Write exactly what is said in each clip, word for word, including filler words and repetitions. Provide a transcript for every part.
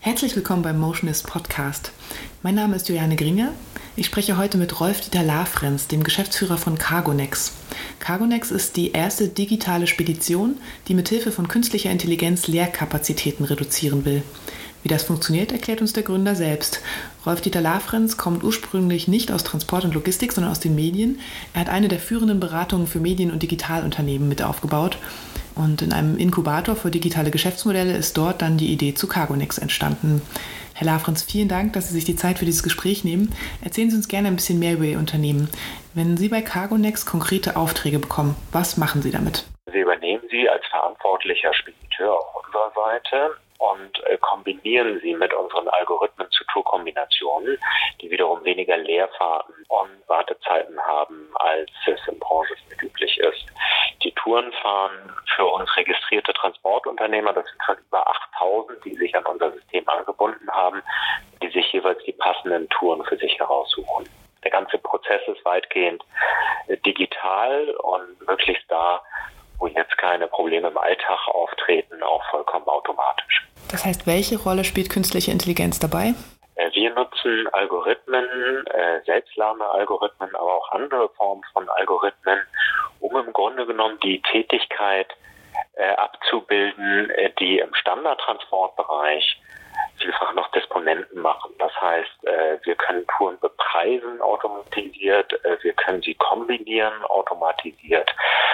Herzlich willkommen beim Motionist Podcast. Mein Name ist Juliane Gringer. Ich spreche heute mit Rolf-Dieter Lafrenz, dem Geschäftsführer von Cargonex. Cargonex ist die erste digitale Spedition, die mithilfe von künstlicher Intelligenz Leerkapazitäten reduzieren will. Wie das funktioniert, erklärt uns der Gründer selbst. Rolf-Dieter Lafrenz kommt ursprünglich nicht aus Transport und Logistik, sondern aus den Medien. Er hat eine der führenden Beratungen für Medien- und Digitalunternehmen mit aufgebaut. Und in einem Inkubator für digitale Geschäftsmodelle ist dort dann die Idee zu Cargonex entstanden. Herr Lafrenz, vielen Dank, dass Sie sich die Zeit für dieses Gespräch nehmen. Erzählen Sie uns gerne ein bisschen mehr über Ihr Unternehmen. Wenn Sie bei Cargonex konkrete Aufträge bekommen, was machen Sie damit? Wir übernehmen sie als verantwortlicher Spediteur auf unserer Seite und äh, kombinieren sie mit unseren Algorithmen zu Tourkombinationen, die wiederum weniger Leerfahrten und Wartezeiten haben, als es im Branchenschnitt üblich ist. Die Touren fahren für uns registrierte Transportunternehmer, das sind schon über achttausend, die sich an unser System angebunden haben, die sich jeweils die passenden Touren für sich heraussuchen. Der ganze Prozess ist weitgehend äh, digital und möglichst da, wo jetzt keine Probleme im Alltag auftreten, auch vollkommen automatisch. Das heißt, welche Rolle spielt künstliche Intelligenz dabei? Wir nutzen Algorithmen, äh, selbstlernende Algorithmen, aber auch andere Formen von Algorithmen, um im Grunde genommen die Tätigkeit äh, abzubilden, äh, die im Standardtransportbereich vielfach noch Disponenten machen. Das heißt, äh, wir können Touren bepreisen automatisiert, äh, wir können sie kombinieren automatisiert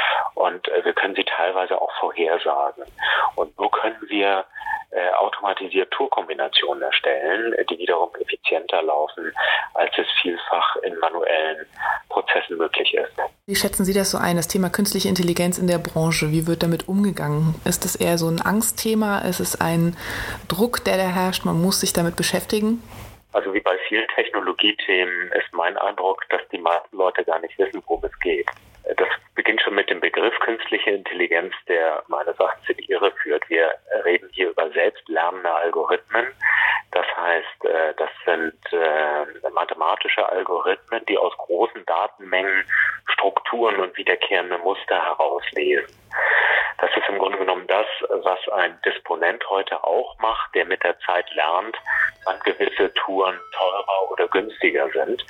und äh, wir können sie teilweise auch vorhersagen. Und so können wir äh, automatisiert Tourkombinationen erstellen, die wiederum effizienter laufen, als es vielfach in manuellen Prozessen möglich ist. Wie schätzen Sie das so ein, das Thema künstliche Intelligenz in der Branche? Wie wird damit umgegangen? Ist es eher so ein Angstthema? Ist es ein Druck, der da herrscht? Man muss sich damit beschäftigen? Also wie bei vielen Technologiethemen ist mein Eindruck, dass die meisten Leute gar nicht wissen, worum es geht. Das beginnt schon mit dem Begriff künstliche Intelligenz, der meines Erachtens in die Irre führt. Wir reden hier über selbstlernende Algorithmen. Das heißt, das sind mathematische Algorithmen, die aus großen Datenmengen Strukturen und wiederkehrende Muster herauslesen. Das ist im Grunde genommen das, was ein Disponent heute auch macht, der mit der Zeit lernt, wann gewisse Touren teurer oder günstiger sind.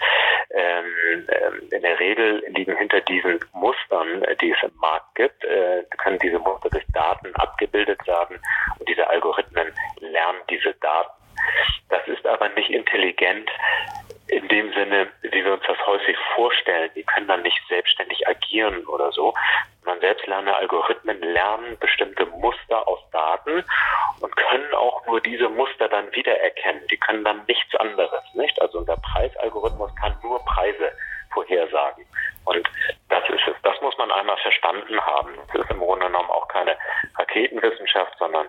Ähm, in der Regel liegen hinter diesen Mustern, die es im Markt gibt, äh, können diese Muster durch Daten abgebildet werden und diese Algorithmen lernen diese Daten. Das ist aber nicht intelligent in dem Sinne, wie wir uns das häufig vorstellen. Die können dann nicht selbstständig agieren oder so. Man selbstlernende Algorithmen lernen bestimmte Muster aus Daten und können auch nur diese Muster dann wiedererkennen. Die können dann nichts anderes, nicht? Also unser Preisalgorithmus kann nur Preise vorhersagen. Und das ist es. Das muss man einmal verstanden haben. Das ist im Grunde genommen auch keine Raketenwissenschaft, sondern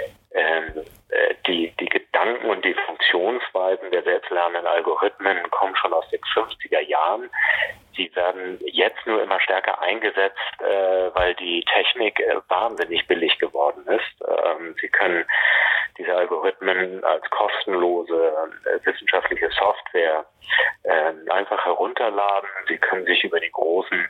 ähm, die, die Gedanken und die Funktionsweisen der selbstlernenden Algorithmen kommen schon aus den fünfziger Jahren. Sie werden jetzt nur immer stärker eingesetzt, äh, weil die Technik äh, wahnsinnig billig geworden ist. Ähm, Sie können diese Algorithmen als kostenlose äh, wissenschaftliche Software äh, einfach herunterladen. Sie können sich über die großen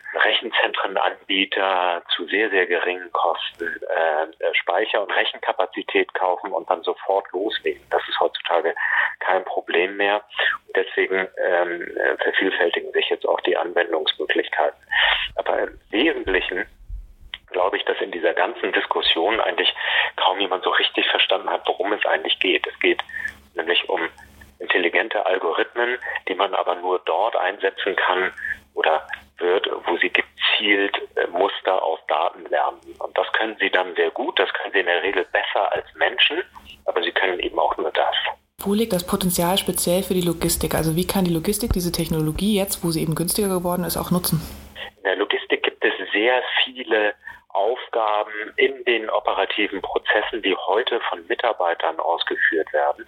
Rechenzentrenanbieter zu sehr, sehr geringen Kosten äh, Speicher- und Rechenkapazität kaufen und dann sofort loslegen. Das ist heutzutage kein Problem mehr. Und deswegen ähm, vervielfältigen sich jetzt auch die Anwendungsmöglichkeiten. Aber im Wesentlichen glaube ich, dass in dieser ganzen Diskussion eigentlich kaum jemand so richtig verstanden hat, worum es eigentlich geht. Es geht nämlich um intelligente Algorithmen, die man aber nur dort einsetzen kann oder wird, wo sie gezielt äh, Muster aus Daten lernen. Und das können sie dann sehr gut, das können sie in der Regel besser als Menschen, aber sie können eben auch nur das. Wo liegt das Potenzial speziell für die Logistik? Also wie kann die Logistik diese Technologie jetzt, wo sie eben günstiger geworden ist, auch nutzen? In der Logistik gibt es sehr viele Aufgaben in den operativen Prozessen, die heute von Mitarbeitern ausgeführt werden,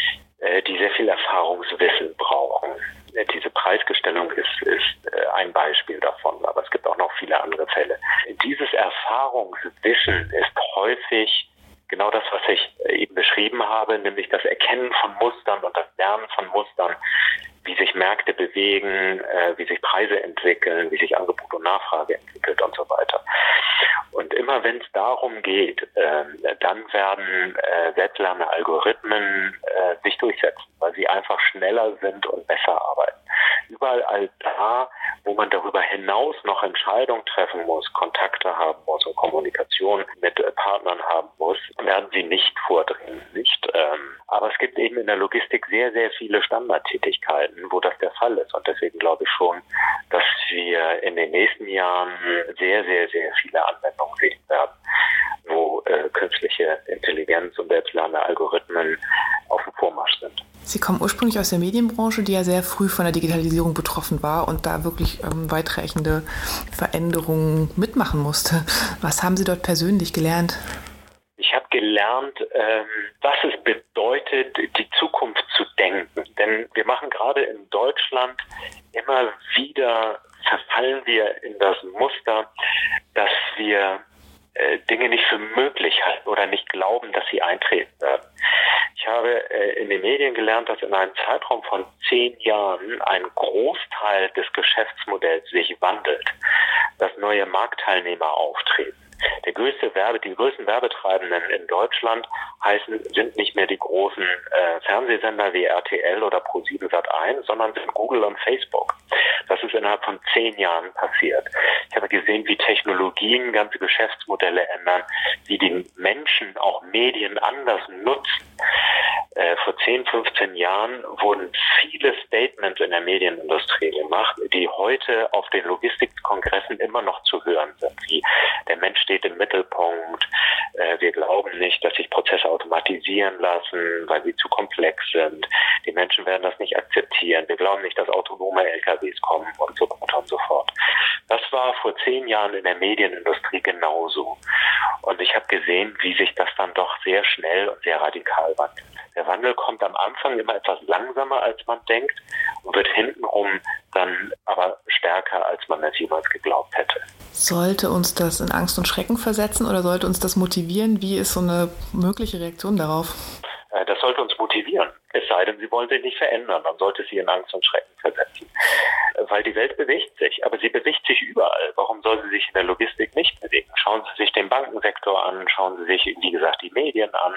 die sehr viel Erfahrungswissen brauchen. Diese Preisgestellung ist, ist ein Beispiel davon, aber es gibt auch noch viele andere Fälle. Dieses Erfahrungswissen ist häufig genau das, was ich eben beschrieben habe, nämlich das Erkennen von Mustern und das Lernen von Mustern, wie sich Märkte bewegen, wie sich Preise entwickeln, wie sich Angebot und Nachfrage entwickelt und so weiter. Und immer wenn es darum geht, äh, dann werden äh, selbstlernende Algorithmen schneller sind und besser arbeiten. Überall all da, wo man darüber hinaus noch Entscheidungen treffen muss, Kontakte haben muss und Kommunikation mit äh, Partnern haben muss, werden sie nicht vordringen. Nicht, ähm, aber es gibt eben in der Logistik sehr, sehr viele Standardtätigkeiten, wo das der Fall ist. Und deswegen glaube ich schon, dass wir in den nächsten Jahren sehr, sehr, sehr viele Anwendungen sehen werden, wo äh, künstliche Intelligenz und selbstlernende Algorithmen auf dem Vormarsch sind. Sie kommen ursprünglich aus der Medienbranche, die ja sehr früh von der Digitalisierung betroffen war und da wirklich ähm, weitreichende Veränderungen mitmachen musste. Was haben Sie dort persönlich gelernt? Ich habe gelernt, ähm, was es bedeutet, die Zukunft zu denken. Denn wir machen gerade in Deutschland immer wieder, verfallen wir in das Muster, dass wir äh, Dinge nicht für möglich halten oder nicht glauben, dass sie eintreten werden. Ich habe äh, in den Medien gelernt, dass in einem Zeitraum von zehn Jahren ein Großteil des Geschäftsmodells sich wandelt, dass neue Marktteilnehmer auftreten. Der größte Werbe, die größten Werbetreibenden in Deutschland heißen, sind nicht mehr die großen äh, Fernsehsender wie R T L oder ProSieben Sat eins, sondern sind Google und Facebook. Das ist innerhalb von zehn Jahren passiert. Ich habe gesehen, wie Technologien ganze Geschäftsmodelle ändern, wie die Menschen auch Medien anders nutzen. Äh, vor zehn, fünfzehn Jahren wurden viele Statements in der Medienindustrie gemacht, die heute auf den Logistikkongressen immer noch zu hören sind, wie der Mensch steht im Mittelpunkt, äh, wir glauben nicht, dass sich Prozesse automatisieren lassen, weil sie zu komplex sind, die Menschen werden das nicht akzeptieren, wir glauben nicht, dass autonome L K Ws kommen und so weiter und so fort. Das war vor zehn Jahren in der Medienindustrie genauso. Und ich habe gesehen, wie sich das dann doch sehr schnell und sehr radikal wandelt. Der Wandel kommt am Anfang immer etwas langsamer, als man denkt und wird hintenrum dann aber stärker, als man es jemals geglaubt hätte. Sollte uns das in Angst und Schrecken versetzen oder sollte uns das motivieren? Wie ist so eine mögliche Reaktion darauf? Das sollte uns motivieren. Es sei denn, Sie wollen sich nicht verändern, dann sollte es Sie in Angst und Schrecken versetzen. Weil die Welt bewegt sich, aber sie bewegt sich überall. Warum soll sie sich in der Logistik nicht bewegen? Schauen Sie sich den Bankensektor an, schauen Sie sich, wie gesagt, die Medien an,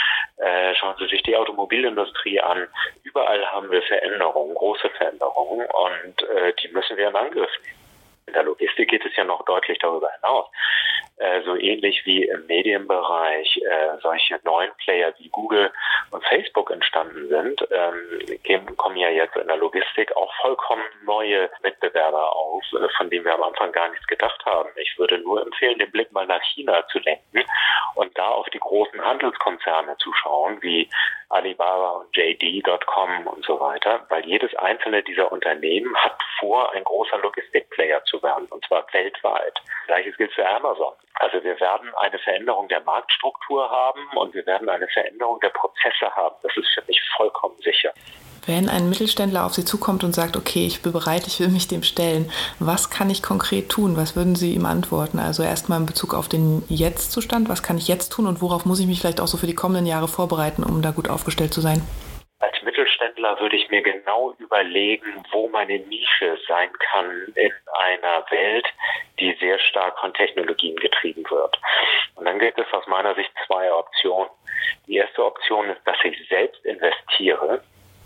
äh, schauen Sie sich die Automobilindustrie an. Überall haben wir Veränderungen, große Veränderungen und äh, die müssen wir in Angriff nehmen. In der Logistik geht es ja noch deutlich darüber hinaus. Äh, so ähnlich wie im Medienbereich äh, solche neuen Player wie Google und Facebook entstanden sind, ähm, kommen ja jetzt in der Logistik auch vollkommen neue Wettbewerber auf, äh, von denen wir am Anfang gar nichts gedacht haben. Ich würde nur empfehlen, den Blick mal nach China zu lenken und da auf die großen Handelskonzerne zu schauen, wie Alibaba und J D Punkt com und so weiter, weil jedes einzelne dieser Unternehmen hat vor, ein großer Logistikplayer zu werden, und zwar weltweit. Gleiches gilt für Amazon. Also wir werden eine Veränderung der Marktstruktur haben und wir werden eine Veränderung der Prozesse haben. Das ist für mich vollkommen sicher. Wenn ein Mittelständler auf Sie zukommt und sagt, okay, ich bin bereit, ich will mich dem stellen, was kann ich konkret tun? Was würden Sie ihm antworten? Also erstmal in Bezug auf den Jetzt-Zustand, was kann ich jetzt tun und worauf muss ich mich vielleicht auch so für die kommenden Jahre vorbereiten, um da gut aufgestellt zu sein? Als Mittelständler würde ich mir genau überlegen, wo meine Nische sein kann in einer Welt, die sehr stark von Technologien getrieben wird. Und dann gibt es aus meiner Sicht zwei Optionen. Die erste Option ist, dass ich selbst investiere.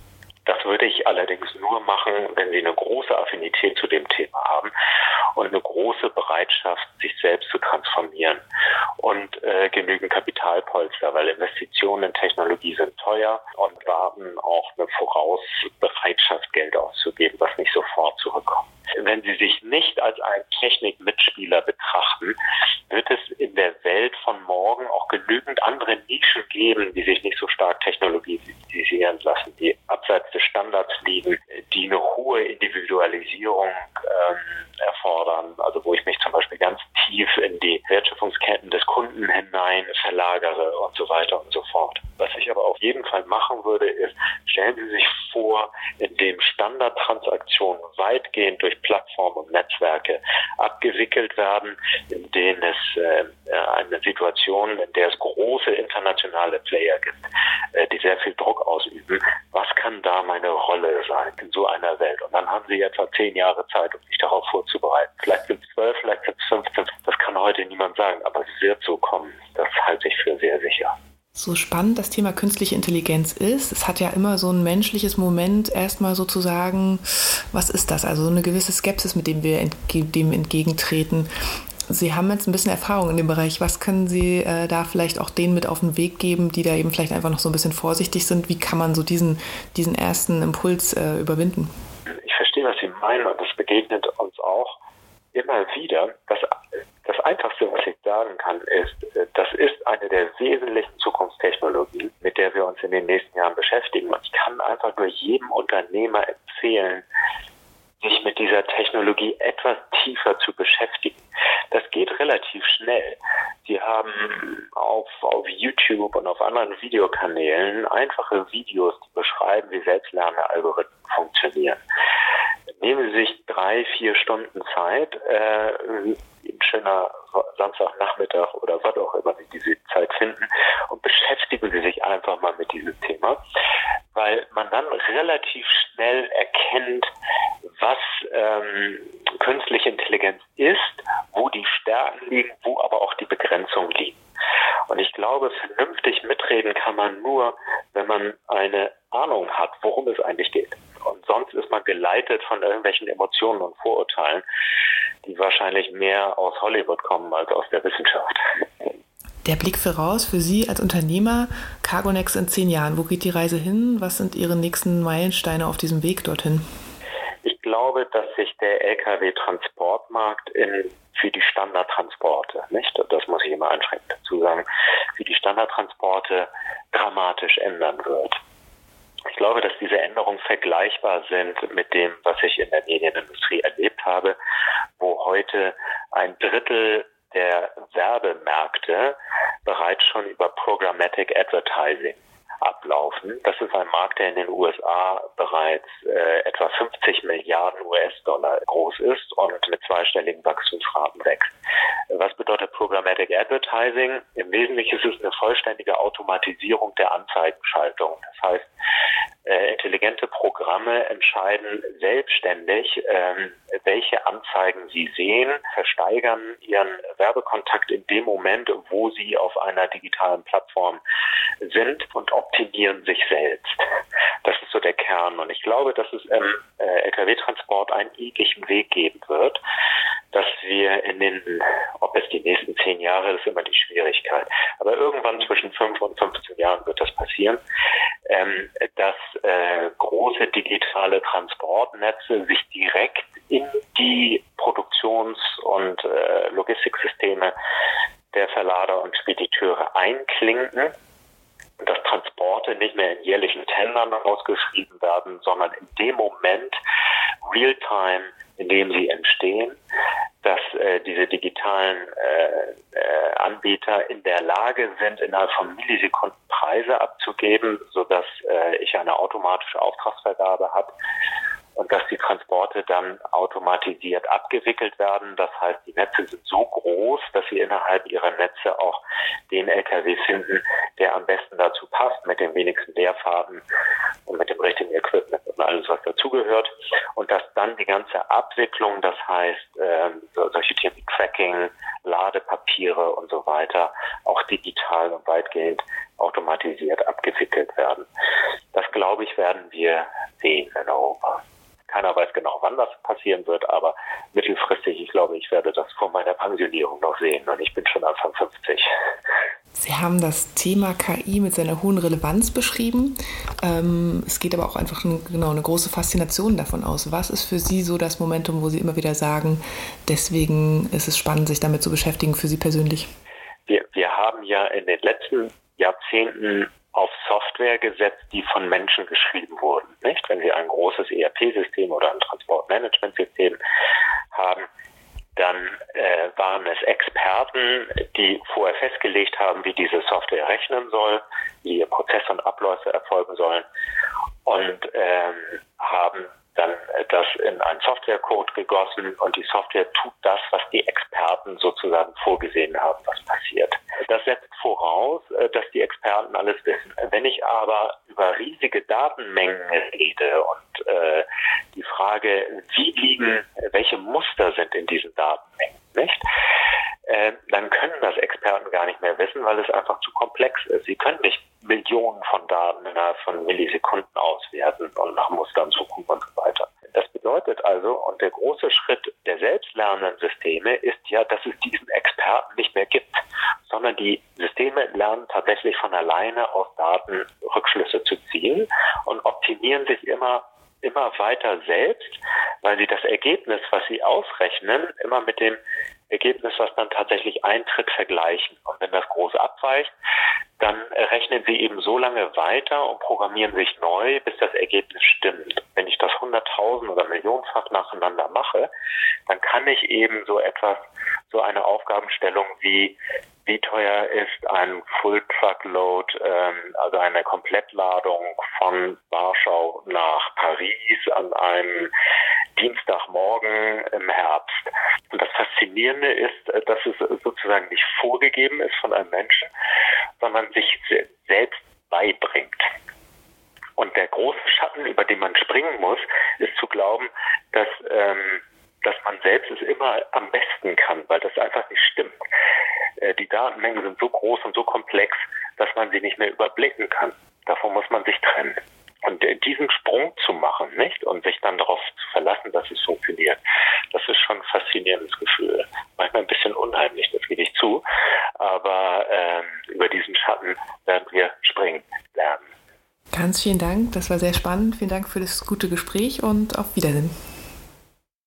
Das würde ich allerdings nur machen, wenn Sie eine große Affinität zu dem Thema haben und eine große Bereitschaft, sich selbst zu transformieren und äh, genügend Kapitalpolster, weil Investitionen in Technologie sind teuer und warten auch eine Vorausbereitschaft, Geld auszugeben, was nicht sofort zurückkommt. Wenn Sie sich nicht als einen Technikmitspieler betrachten, wird es in der Welt von morgen auch genügend andere Nischen geben, die sich nicht so stark technologisieren lassen, die abseits des Standards liegen, die eine hohe Individualisierung ähm, erfordern, also wo ich mich zum Beispiel ganz tief in die Wertschöpfungsketten des Kunden hinein verlagere und so weiter und so fort. Was ich aber auf jeden Fall machen würde, ist, stellen Sie sich vor, indem Standardtransaktionen weitgehend durch Plattformen und Netzwerke abgewickelt werden, in denen es äh, eine Situation, in der es große internationale Player gibt, äh, die sehr viel Druck ausüben. Was kann da meine Rolle sein in so einer Welt? Und dann haben Sie etwa zehn Jahre Zeit, um sich darauf vorzubereiten. Vielleicht sind es zwölf, vielleicht sind es fünfzehn. Das kann heute niemand sagen, aber es wird so kommen. Das halte ich für sehr sicher. So spannend das Thema künstliche Intelligenz ist, es hat ja immer so ein menschliches Moment, erstmal sozusagen, was ist das? Also so eine gewisse Skepsis, mit dem wir entge- dem entgegentreten. Sie haben jetzt ein bisschen Erfahrung in dem Bereich. Was können Sie äh, da vielleicht auch denen mit auf den Weg geben, die da eben vielleicht einfach noch so ein bisschen vorsichtig sind? Wie kann man so diesen, diesen ersten Impuls äh, überwinden? Ich verstehe, was Sie meinen, und das begegnet uns auch immer wieder. Das, das Einfachste, was ich sagen kann, ist, das ist eine der wesentlichen Zukunftstechnologien, mit der wir uns in den nächsten Jahren beschäftigen. Und ich kann einfach nur jedem Unternehmer empfehlen, sich mit dieser Technologie etwas tiefer zu beschäftigen. Das geht relativ schnell. Sie haben auf, auf YouTube und auf anderen Videokanälen einfache Videos, die beschreiben, wie Selbstlernalgorithmen funktionieren. Nehmen Sie sich drei, vier Stunden Zeit, äh, ein schöner Samstagnachmittag oder was auch immer Sie diese Zeit finden, und beschäftigen Sie sich einfach mal mit diesem Thema, weil man dann relativ schnell erkennt, was ähm, künstliche Intelligenz ist, wo die Stärken liegen, wo aber auch die Begrenzungen liegen. Und ich glaube, vernünftig mitreden kann man nur, wenn man eine Ahnung hat, worum es eigentlich geht. Und sonst ist man geleitet von irgendwelchen Emotionen und Vorurteilen, die wahrscheinlich mehr aus Hollywood kommen als aus der Wissenschaft. Der Blick voraus für Sie als Unternehmer, Cargonex in zehn Jahren. Wo geht die Reise hin? Was sind Ihre nächsten Meilensteine auf diesem Weg dorthin? Ich glaube, dass sich der L K W-Transportmarkt in, für die Standardtransporte, nicht, das muss ich immer einschränkend dazu sagen, für die Standardtransporte dramatisch ändern wird. Ich glaube, dass diese Änderungen vergleichbar sind mit dem, was ich in der Medienindustrie erlebt habe, wo heute ein Drittel der Werbemärkte bereits schon über Programmatic Advertising ablaufen. Das ist ein Markt, der in den U S A bereits äh, etwa fünfzig Milliarden U S-Dollar groß ist und mit zweistelligen Wachstumsraten wächst. Was bedeutet Programmatic Advertising? Im Wesentlichen ist es eine vollständige Automatisierung der Anzeigenschaltung. Das heißt, äh, intelligente Programme entscheiden selbstständig, ähm, welche Anzeigen sie sehen, versteigern ihren Werbekontakt in dem Moment, wo sie auf einer digitalen Plattform sind, und optimieren sich selbst. Das ist so der Kern. Und ich glaube, dass es im äh, L K W-Transport einen ähnlichen Weg geben wird, dass wir in den, ob es die nächsten zehn Jahre ist, immer die Schwierigkeit, aber irgendwann zwischen fünf und fünfzehn Jahren wird das passieren, ähm, dass äh, große digitale Transportnetze sich direkt in die Produktions- und äh, Logistiksysteme der Verlader und Spediteure einklinken, dass Transporte nicht mehr in jährlichen Tendern ausgeschrieben werden, sondern in dem Moment, real-time, in dem sie entstehen, dass äh, diese digitalen äh, äh, Anbieter in der Lage sind, innerhalb von Millisekunden Preise abzugeben, sodass äh, ich eine automatische Auftragsvergabe habe und dass die Transporte dann automatisiert abgewickelt werden. Das heißt, die Netze sind so groß, dass sie innerhalb ihrer Netze auch den L K W finden, der am besten dazu passt, mit den wenigsten Leerfahrten und mit dem richtigen Equipment und alles, was dazugehört. Und dass dann die ganze Abwicklung, das heißt ähm, so, solche Themen wie Tracking, Ladepapiere und so weiter, auch digital und weitgehend automatisiert abgewickelt werden. Das, glaube ich, werden wir sehen in Europa. Keiner weiß genau, wann das passieren wird, aber mittelfristig, ich glaube, ich werde das vor meiner Pensionierung noch sehen, und ich bin schon Anfang fünfzig. Sie haben das Thema K I mit seiner hohen Relevanz beschrieben. Ähm, es geht aber auch einfach eine, genau, eine große Faszination davon aus. Was ist für Sie so das Momentum, wo Sie immer wieder sagen, deswegen ist es spannend, sich damit zu beschäftigen, für Sie persönlich? Wir, wir haben ja in den letzten Jahrzehnten auf Software gesetzt, die von Menschen geschrieben wurden, nicht? Wenn Sie ein großes E R P-System oder ein Transportmanagementsystem haben, dann äh, waren es Experten, die vorher festgelegt haben, wie diese Software rechnen soll, wie ihr Prozesse und Abläufe erfolgen sollen, und ähm, haben dann das in einen Softwarecode gegossen, und die Software tut das, was die Experten sozusagen vorgesehen haben, was passiert. Das setzt voraus, dass die Experten alles wissen. Wenn ich aber über riesige Datenmengen rede und äh, die Frage, wie liegen, welche Muster sind in diesen Datenmengen, nicht? äh, dann können das Experten gar nicht mehr wissen, weil es einfach zu komplex ist. Sie können nicht Millionen von Daten innerhalb von Millisekunden auswerten und nach Mustern suchen und so weiter. Das bedeutet also, und der große Schritt der selbstlernenden Systeme ist ja, dass es diesen Experten nicht mehr gibt, sondern die Systeme lernen tatsächlich von alleine aus Daten Rückschlüsse zu ziehen und optimieren sich immer immer weiter selbst, weil sie das Ergebnis, was sie ausrechnen, immer mit dem Ergebnis, was dann tatsächlich eintritt, vergleichen. Und wenn das groß abweicht, dann rechnen sie eben so lange weiter und programmieren sich neu, bis das Ergebnis stimmt. Wenn ich das hunderttausend oder millionenfach nacheinander mache, dann kann ich eben so etwas, so eine Aufgabenstellung wie wie teuer ist ein Full-Truckload, ähm, also eine Komplettladung von Warschau nach Paris an einem Dienstagmorgen im Herbst. Und das Faszinierende ist, dass es sozusagen nicht vorgegeben ist von einem Menschen, sondern sich selbst beibringt. Und der große Schatten, über den man springen muss, ist zu glauben, dass, ähm, dass man selbst es immer am besten kann, weil das einfach nicht stimmt. Die Datenmengen sind so groß und so komplex, dass man sie nicht mehr überblicken kann. Davon muss man sich trennen. Und diesen Sprung zu machen, nicht? Und sich dann darauf zu verlassen, dass es funktioniert, das ist schon ein faszinierendes Gefühl. Manchmal ein bisschen unheimlich, das gebe ich zu. Aber ähm, über diesen Schatten werden wir springen lernen. Ganz vielen Dank, das war sehr spannend. Vielen Dank für das gute Gespräch und auf Wiedersehen.